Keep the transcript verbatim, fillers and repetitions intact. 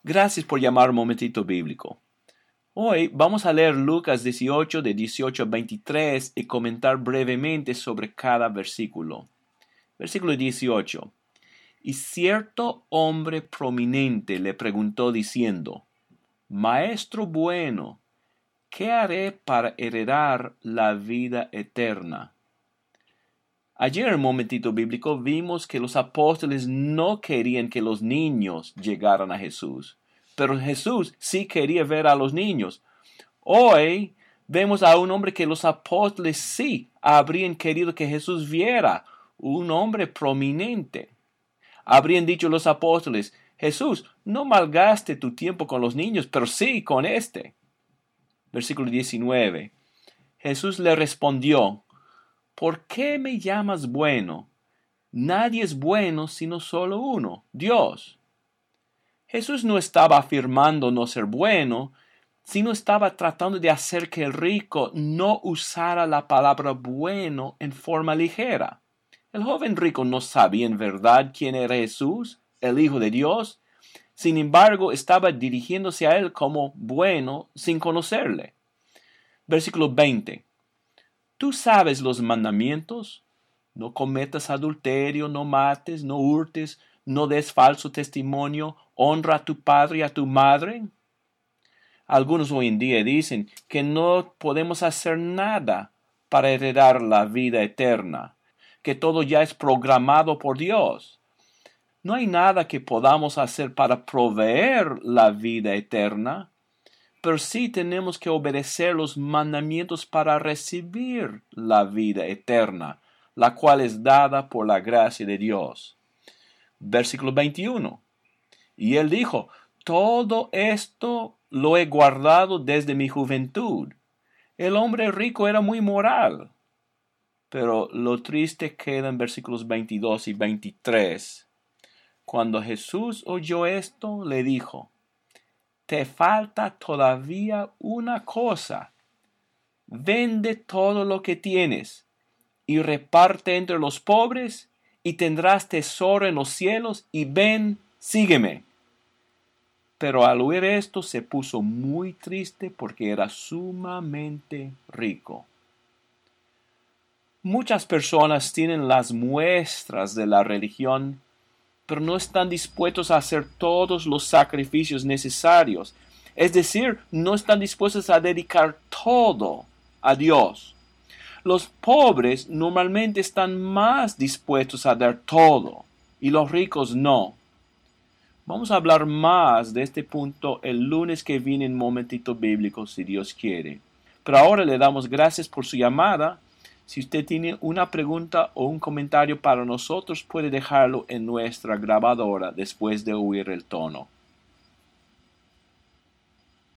Gracias por llamar Momentito Bíblico. Hoy vamos a leer Lucas dieciocho de dieciocho a veintitrés y comentar brevemente sobre cada versículo. Versículo dieciocho. Y cierto hombre prominente le preguntó diciendo: Maestro bueno, ¿qué haré para heredar la vida eterna? Ayer en el Momentito Bíblico vimos que los apóstoles no querían que los niños llegaran a Jesús, pero Jesús sí quería ver a los niños. Hoy vemos a un hombre que los apóstoles sí habrían querido que Jesús viera, un hombre prominente. Habrían dicho los apóstoles: Jesús, no malgaste tu tiempo con los niños, pero sí con este. Versículo diecinueve. Jesús le respondió: ¿Por qué me llamas bueno? Nadie es bueno sino solo uno, Dios. Jesús no estaba afirmando no ser bueno, sino estaba tratando de hacer que el rico no usara la palabra bueno en forma ligera. El joven rico no sabía en verdad quién era Jesús, el Hijo de Dios. Sin embargo, estaba dirigiéndose a él como bueno sin conocerle. Versículo veinte. ¿Tú sabes los mandamientos? No cometas adulterio, no mates, no hurtes, no des falso testimonio, honra a tu padre y a tu madre. Algunos hoy en día dicen que no podemos hacer nada para heredar la vida eterna, que todo ya es programado por Dios. No hay nada que podamos hacer para proveer la vida eterna, pero sí tenemos que obedecer los mandamientos para recibir la vida eterna, la cual es dada por la gracia de Dios. Versículo veintiuno. Y él dijo: todo esto lo he guardado desde mi juventud. El hombre rico era muy moral. Pero lo triste queda en versículos veintidós y veintitrés. Cuando Jesús oyó esto, le dijo: te falta todavía una cosa. Vende todo lo que tienes y reparte entre los pobres, y tendrás tesoro en los cielos, y ven, sígueme. Pero al oír esto se puso muy triste porque era sumamente rico. Muchas personas tienen las muestras de la religión, pero no están dispuestos a hacer todos los sacrificios necesarios. Es decir, no están dispuestos a dedicar todo a Dios. Los pobres normalmente están más dispuestos a dar todo, y los ricos no. Vamos a hablar más de este punto el lunes que viene en Momentito Bíblico, si Dios quiere. Pero ahora le damos gracias por su llamada. Si usted tiene una pregunta o un comentario para nosotros, puede dejarlo en nuestra grabadora después de oír el tono.